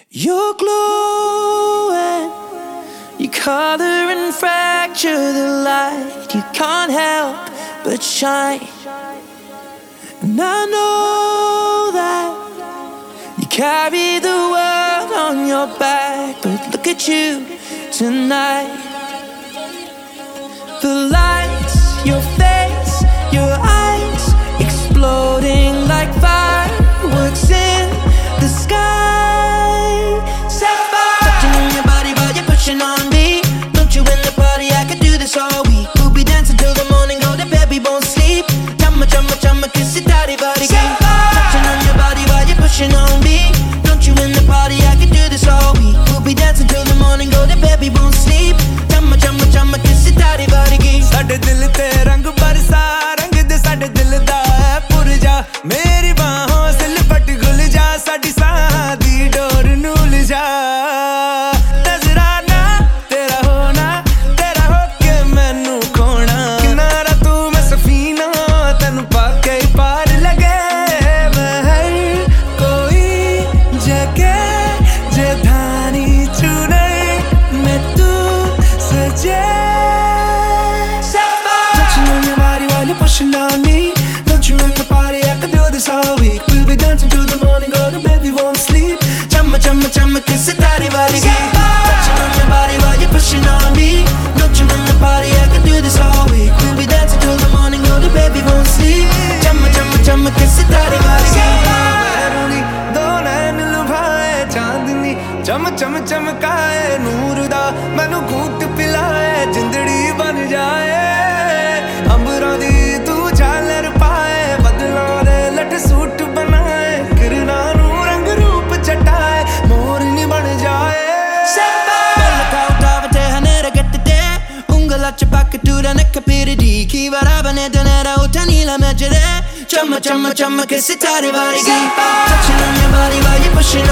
You're glowing, you color and fracture the light. You can't help but shine. And I know that you carry the world on your back, but look at you tonight. The lights, your face, your eyes, exploding like fireworks in the sky. Sapphire, touching on your body while you're pushing on me. Don't you in the party, I could do this all week. We'll be dancing till the morning, go to bed, we won't sleep. Chumma, chumma, chumma, kiss it, daddy, body game. Touching on your body while you're pushing on me. Don't you in the party, I could do this all week. We'll be dancing till the morning, go to bed, we won't sleep. Chumma, chumma, chumma, kiss it, daddy, body game. साडे दिल ते रंग बरसा, रंग दे साडे दिल दा है पुरजा. मेरी बाहों से लिपट घुल जा, साडी सांह दी डोर नूल जा. नजराना तेरा होना, तेरा होके मैनू खोना. किनारा तू मैं सफीना, तैनू पाके ही पार लगे. मैं हर कोई जगह जे धानी चुने मैं तू सजे. Pushing on me, don't you in the party, I could do this all week. We'll be dancing till the morning, go to bed, we won't sleep. Chumma, chumma, chumma, kiss it, daddy, body game. Touching on your body while you're pushing on me. Don't you in the party, I could do this all week. We'll be dancing till the morning, go to bed, we won't sleep. Chumma, chumma, chumma, kiss it, daddy, body game. Meruni, do nain lubhaye chandni, cham cham chamkaye noor da, mainu ghoot pilaye, jindadi ban jaye. अंबरां दी तू झालर पाए, बदलां दे लट suit बनाए, किरणां नूं रंग रूप चटाए, मोरनी बन जाए. Bella cautavate hanera gattete, ungala chapakkatura nakkapiridi, kivarabane donera utani la majere. Chumma chumma chumma kiss it, daddy, body game. Touching on your body while you're pushing